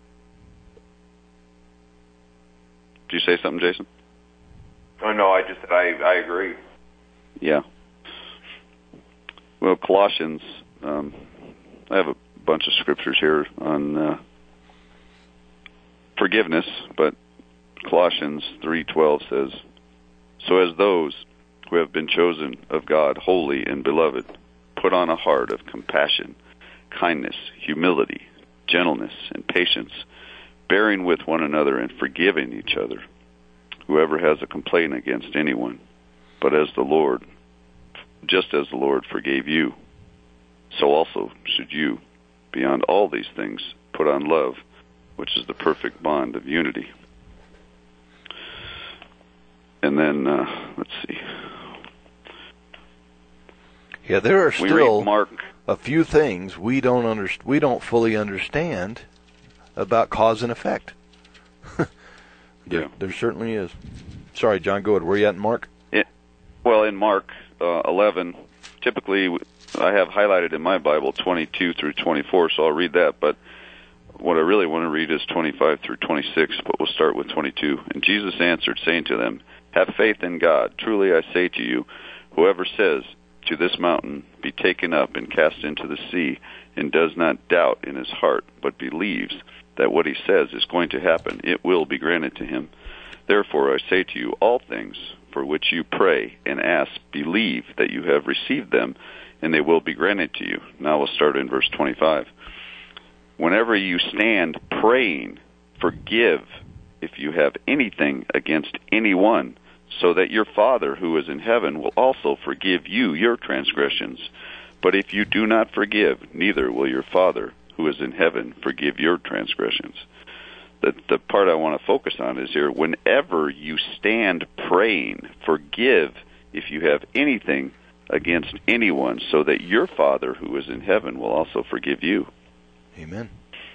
Did you say something, Jason? Oh, no, I just said I agree. Yeah. Well, Colossians, I have a bunch of scriptures here on forgiveness, but Colossians 3:12 says, so as those who have been chosen of God, holy and beloved, put on a heart of compassion, kindness, humility, gentleness, and patience, bearing with one another and forgiving each other, whoever has a complaint against anyone. But just as the Lord forgave you, so also should you, beyond all these things, put on love, which is the perfect bond of unity. And then, let's see. Yeah, there are still a few things we don't fully understand about cause and effect. There certainly is. Sorry, John, go ahead. Where are you at in Mark? Well, in Mark 11, typically, I have highlighted in my Bible 22 through 24, so I'll read that. But what I really want to read is 25 through 26, but we'll start with 22. And Jesus answered, saying to them, have faith in God. Truly I say to you, whoever says to this mountain, be taken up and cast into the sea, and does not doubt in his heart, but believes that what he says is going to happen, it will be granted to him. Therefore I say to you, all things for which you pray and ask, believe that you have received them, and they will be granted to you. Now we'll start in verse 25. Whenever you stand praying, forgive if you have anything against anyone, so that your Father who is in heaven will also forgive you your transgressions. But if you do not forgive, neither will your Father who is in heaven forgive your transgressions. The part I want to focus on is here, whenever you stand praying, forgive if you have anything against anyone, so that your Father who is in heaven will also forgive you. Amen.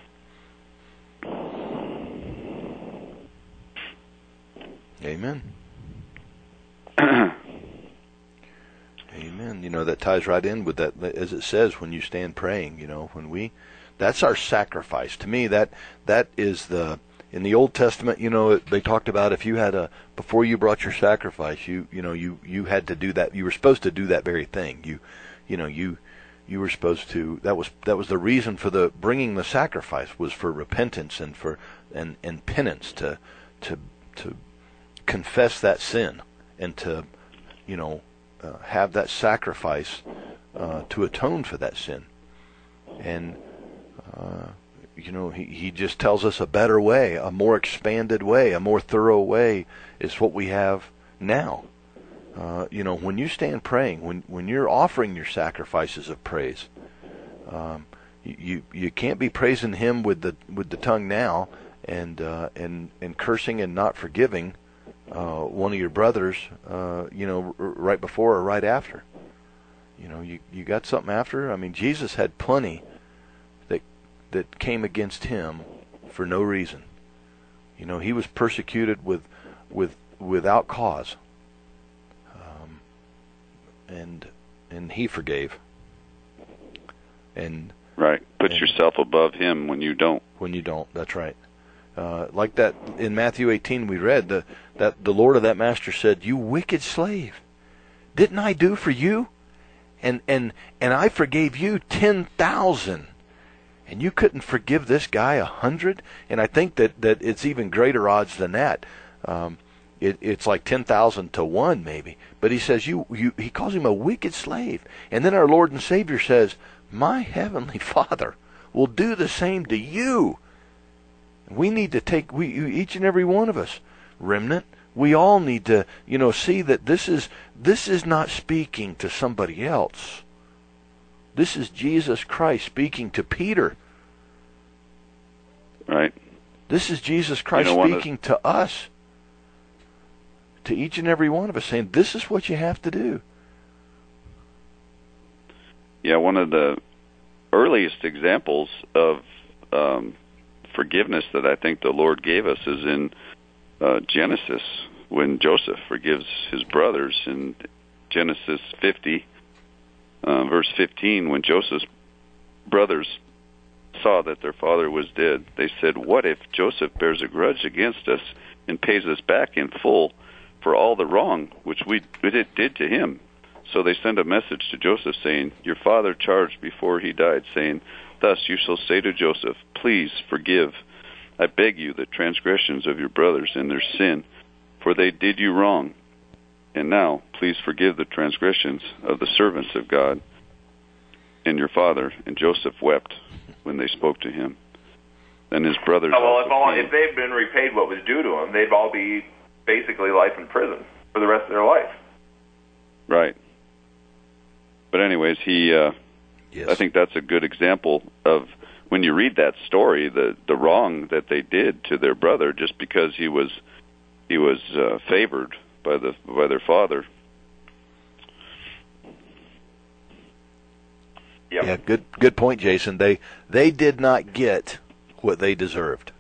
Amen. Amen. You know, that ties right in with that, as it says, when you stand praying, you know, that's our sacrifice. To me, that is in the Old Testament, you know, they talked about if you had before you brought your sacrifice, you had to do that. You were supposed to do that very thing. You were supposed to, that was the reason for the bringing the sacrifice, was for repentance and for and penance, to confess that sin and to have that sacrifice to atone for that sin. And he just tells us a better way, a more expanded way, a more thorough way is what we have now. When you stand praying, when you're offering your sacrifices of praise, you can't be praising Him with the tongue now and cursing and not forgiving one of your brothers, right before or right after. You got something after. I mean, Jesus had plenty that came against Him for no reason. He was persecuted without cause. And He forgave. And right, put yourself above Him when you don't. When you don't, that's right. Like that in Matthew 18 we read that the Lord of that master said, "You wicked slave, didn't I do for you? And I forgave you 10,000, and you couldn't forgive this guy 100." And I think that it's even greater odds than that. It's like 10,000 to 1 maybe. But he says he calls him a wicked slave. And then our Lord and Savior says, "My heavenly Father will do the same to you." We need to take, each and every one of us, remnant, we all need to, see that this is not speaking to somebody else. This is Jesus Christ speaking to Peter. Right. This is Jesus Christ speaking to us, to each and every one of us, saying, this is what you have to do. Yeah, one of the earliest examples of forgiveness that I think the Lord gave us is in Genesis, when Joseph forgives his brothers. In Genesis 50, verse 15, when Joseph's brothers saw that their father was dead, they said, "What if Joseph bears a grudge against us and pays us back in full for all the wrong which we did to him?" So they sent a message to Joseph saying, "Your father charged before he died, saying, 'Thus you shall say to Joseph, please forgive, I beg you, the transgressions of your brothers and their sin, for they did you wrong. And now, please forgive the transgressions of the servants of God and your father.' And Joseph wept when they spoke to him. Then his brothers... if they'd been repaid what was due to them, they'd all be basically life in prison for the rest of their life. Right. But anyways, yes. I think that's a good example of, when you read that story, the wrong that they did to their brother just because he was favored by their father. Yep. Yeah, good point, Jason. They did not get what they deserved.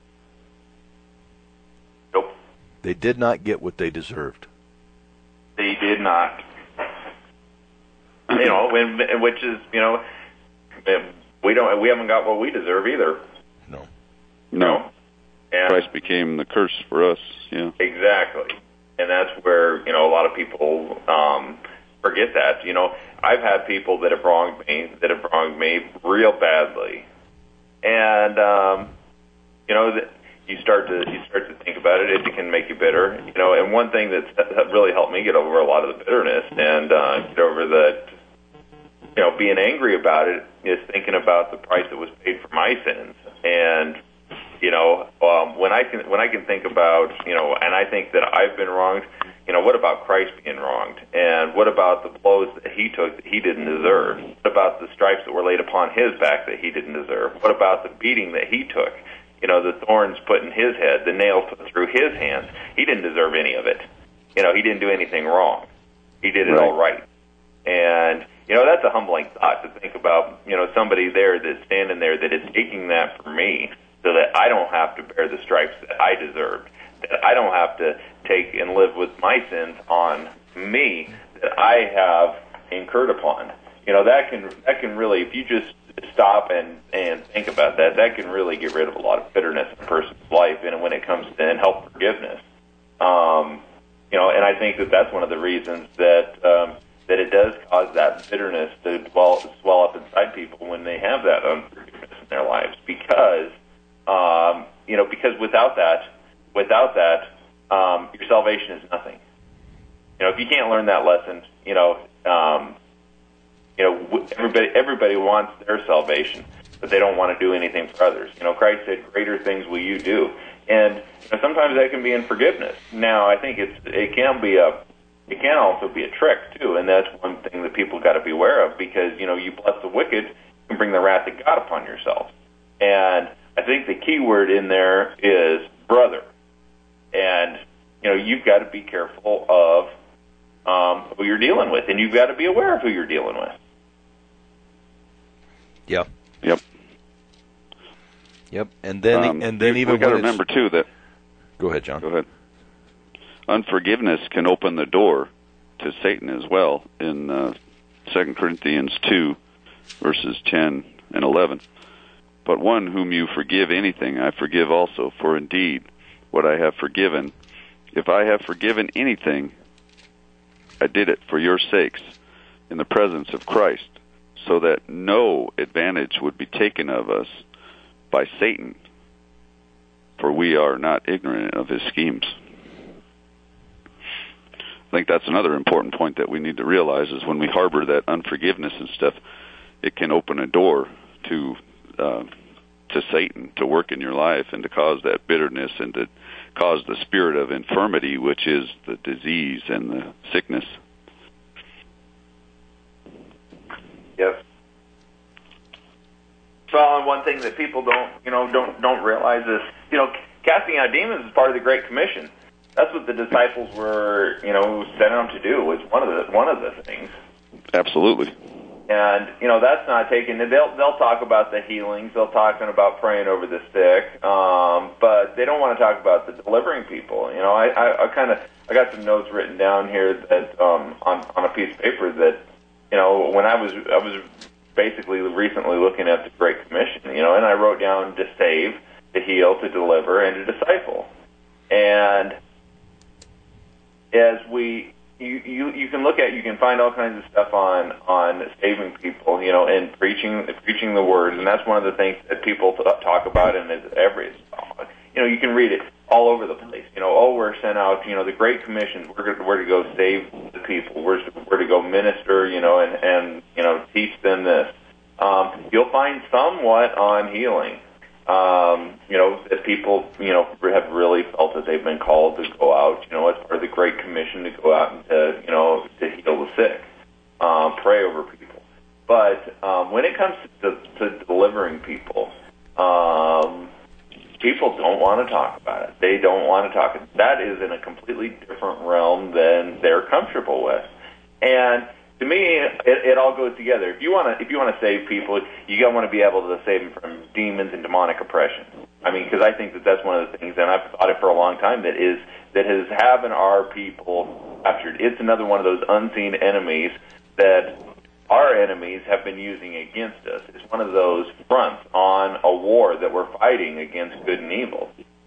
Nope. They did not get what they deserved. They did not. And you know, which is, you know, we haven't got what we deserve either. No. And Christ became the curse for us. Yeah. Exactly. And that's where, you know, a lot of people forget that. You know, I've had people that have wronged me real badly. And you know, you start to think about it. It can make you bitter. You know, and one thing that really helped me get over a lot of the bitterness and get over the, you know, being angry about it is thinking about the price that was paid for my sins. And you know, when I can think about, you know, and I think that I've been wronged, you know, what about Christ being wronged? And what about the blows that he took that he didn't deserve? What about the stripes that were laid upon his back that he didn't deserve? What about the beating that he took? You know, the thorns put in his head, the nails put through his hands. He didn't deserve any of it. You know, he didn't do anything wrong. He did it all right. And, you know, that's a humbling thought to think about, you know, somebody there that's standing there that is taking that for me, so that I don't have to bear the stripes that I deserved, that I don't have to take and live with my sins on me that I have incurred upon. You know, that can really, if you just stop and think about that, that can really get rid of a lot of bitterness in a person's life, and when it comes to and help forgiveness. You know, and I think that that's one of the reasons that it does cause that bitterness to swell up inside people when they have that unforgiveness in their lives, because you know, because without that, your salvation is nothing. You know, if you can't learn that lesson, you know, everybody wants their salvation, but they don't want to do anything for others. You know, Christ said, "Greater things will you do," and you know, sometimes that can be in forgiveness. Now, I think it can also be a trick too, and that's one thing that people got to be aware of, because you know, you bless the wicked, you can bring the wrath of God upon yourself. And I think the key word in there is brother. And, you know, you've got to be careful of who you're dealing with, and you've got to be aware of who you're dealing with. Yeah. Yep. And then even we've got to remember too that. Go ahead, John. Go ahead. Unforgiveness can open the door to Satan as well. In 2 Corinthians 2, verses 10 and 11. But one whom you forgive anything, I forgive also. For indeed, what I have forgiven, if I have forgiven anything, I did it for your sakes in the presence of Christ, so that no advantage would be taken of us by Satan, for we are not ignorant of his schemes. I think that's another important point that we need to realize, is when we harbor that unforgiveness and stuff, it can open a door to Satan to work in your life and to cause that bitterness and to cause the spirit of infirmity, which is the disease and the sickness. Yes. Well, and one thing that people don't realize is, you know, casting out demons is part of the Great Commission. That's what the disciples were, you know, sent out to do. Was one of the things. Absolutely. And, you know, that's not taken. They'll talk about the healings. They'll talk about praying over the sick. But they don't want to talk about the delivering people. You know, I got some notes written down here that on a piece of paper that, you know, when I was basically recently looking at the Great Commission, you know, and I wrote down to save, to heal, to deliver, and to disciple. And as you can look at, you can find all kinds of stuff on saving people, you know, and preaching the word, and that's one of the things that people talk about, and you know, you can read it all over the place. You know, we're sent out, you know, the Great Commission, we're to go save the people, we're to go minister, you know, and you know, teach them this. You'll find somewhat on healing. You know, that people, you know, have really felt that they've been called to go out, you know, as part of the Great Commission, to go out and to, you know, to heal the sick, pray over people. But when it comes to delivering people, people don't want to talk about it. They don't want to talk. That is in a completely different realm than they're comfortable with. And to me, it all goes together. If you want to save people, you got to want to be able to save them from demons and demonic oppression. I mean, because I think that that's one of the things, and I've thought it for a long time, that has having our people captured. It's another one of those unseen enemies that our enemies have been using against us. It's one of those fronts on a war that we're fighting against good and evil.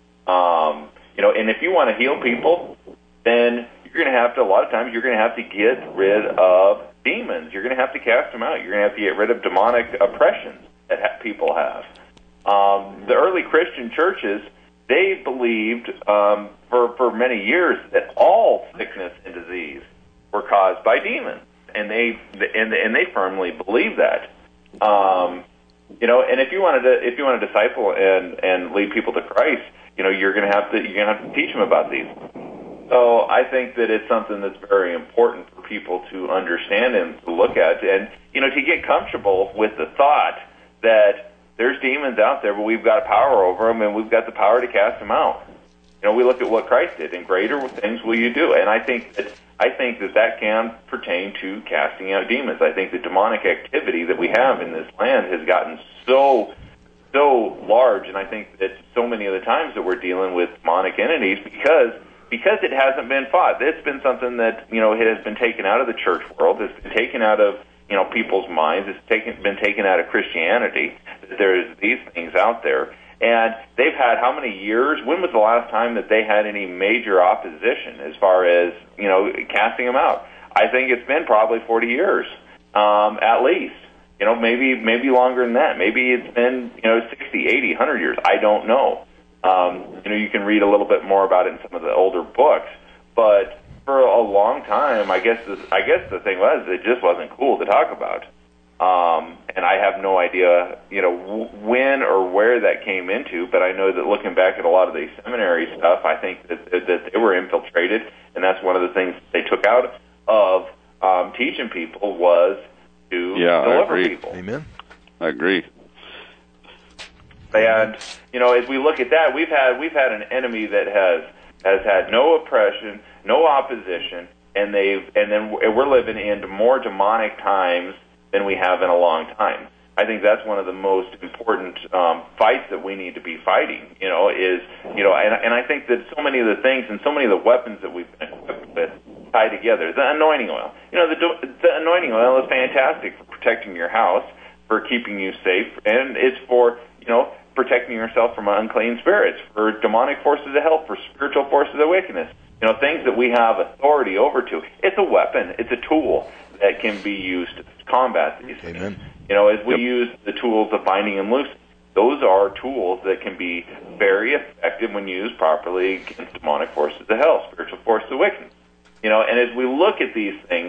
And if you want to heal people, then you're going to have to, a lot of times, you're going to have to get rid of demons. You're going to have to cast them out. You're going to have to get rid of demonic oppressions that people have. The early Christian churches, they believed for many years that all sickness and disease were caused by demons, and they firmly believed that. And if you want to disciple and lead people to Christ, you're going to have to teach them about these. So I think that it's something that's very important for people to understand and to look at, and to get comfortable with the thought that there's demons out there, but we've got power over them, and we've got the power to cast them out. We look at what Christ did, and greater things will you do. And I think that can pertain to casting out demons. I think the demonic activity that we have in this land has gotten so large, and I think that so many of the times that we're dealing with demonic entities because it hasn't been fought. It's been something that it has been taken out of the church world. It's been taken out of people's minds. It's been taken out of Christianity. There's these things out there, and they've had how many years? When was the last time that they had any major opposition as far as casting them out? I think it's been probably 40 years, at least. Maybe longer than that. Maybe it's been 60, 80, 100 years. I don't know. You can read a little bit more about it in some of the older books, but for a long time, I guess the thing was it just wasn't cool to talk about. And I have no idea, when or where that came into, but I know that looking back at a lot of the seminary stuff, I think that they were infiltrated, and that's one of the things they took out of teaching people was to deliver people. Amen. I agree. And as we look at that, we've had an enemy that has had no oppression, no opposition, and we're living in more demonic times than we have in a long time. I think that's one of the most important fights that we need to be fighting. And I think that so many of the things and so many of the weapons that we've been equipped with tie together. The anointing oil. The anointing oil is fantastic for protecting your house, for keeping you safe, and it's for protecting yourself from unclean spirits, for demonic forces of hell, for spiritual forces of wickedness. Things that we have authority over to. It's a weapon. It's a tool that can be used to combat these things. Amen. As we use the tools of binding and loosing, those are tools that can be very effective when used properly against demonic forces of hell, spiritual forces of wickedness. And as we look at these things,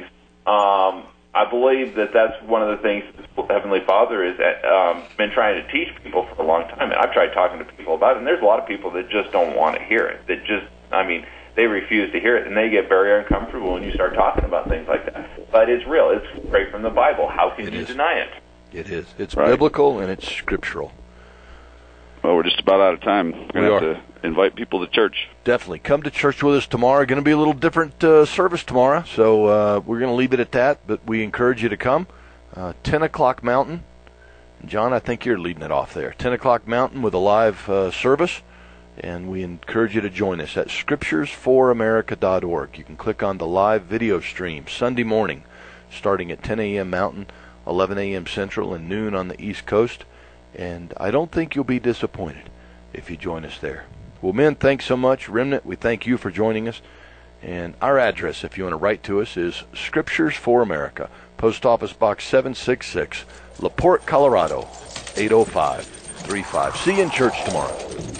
I believe that that's one of the things that Heavenly Father has been trying to teach people for a long time. And I've tried talking to people about it, and there's a lot of people that just don't want to hear it. They refuse to hear it, and they get very uncomfortable when you start talking about things like that. But it's real. It's straight from the Bible. How can you deny it? It is. It's biblical, and it's scriptural. Well, we're just about out of time. We're going to have to invite people to church. Definitely. Come to church with us tomorrow. Going to be a little different service tomorrow, so we're going to leave it at that, but we encourage you to come. 10 o'clock Mountain. John, I think you're leading it off there. 10 o'clock Mountain with a live service, and we encourage you to join us at scripturesforamerica.org. You can click on the live video stream Sunday morning, starting at 10 a.m. Mountain, 11 a.m. Central, and noon on the East Coast. And I don't think you'll be disappointed if you join us there. Well, men, thanks so much. Remnant, we thank you for joining us. And our address, if you want to write to us, is Scriptures for America, Post Office Box 766, LaPorte, Colorado, 80535. See you in church tomorrow.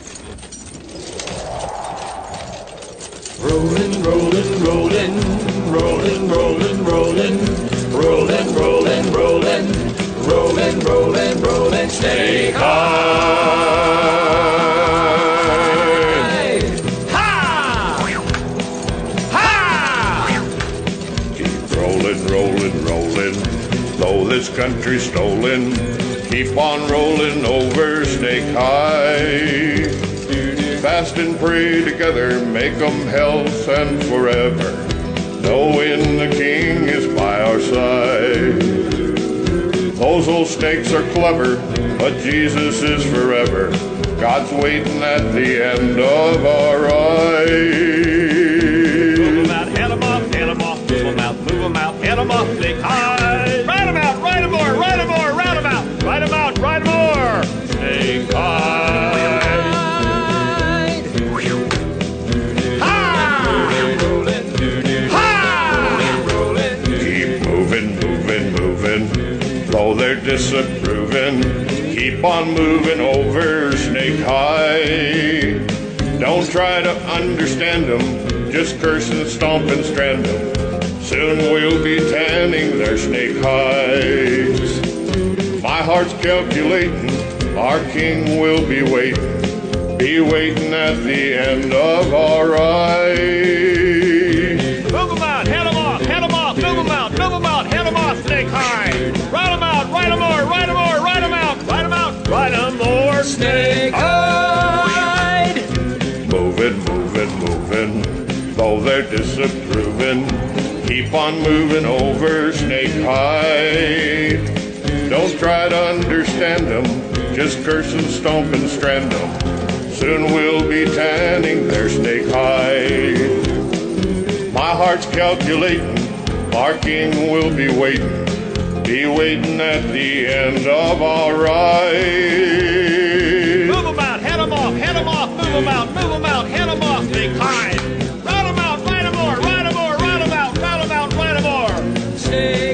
Rolling, rolling, rolling, rolling, rolling, rolling, rolling, rolling, rolling, rolling, rolling, rolling, stay high. Ha! Ha! Keep rolling, rolling, rolling, though this country's stolen. Keep on rolling over, stay high. Fast and pray together, make 'em health and forever, knowing the King is by our side. Those old snakes are clever, but Jesus is forever. God's waiting at the end of our ride. Move 'em out, head 'em off, move 'em out, move 'em out, head 'em off, stay high. Ride 'em out, they're disapproving, keep on moving over Snake High. Don't try to understand them, just curse and stomp and strand them. Soon we'll be tanning their snake hides. My heart's calculating, our king will be waiting at the end of our ride. Move them out, head them off, move them out, head them off, Snake High. Ride them out, ride them more, ride them more, ride them out, ride them out, ride them more, Snake Hide. Moving, though they're disapproving, keep on moving over Snake High. Don't try to understand them, just curse and stomp and strand them. Soon we'll be tanning their snake hide. My heart's calculating, our king will be waiting at the end of our ride. Move them out, head them off, move them out, head them off, Snake Hide. Ride them out, ride them more, ride them out, ride them out, ride them more. Snake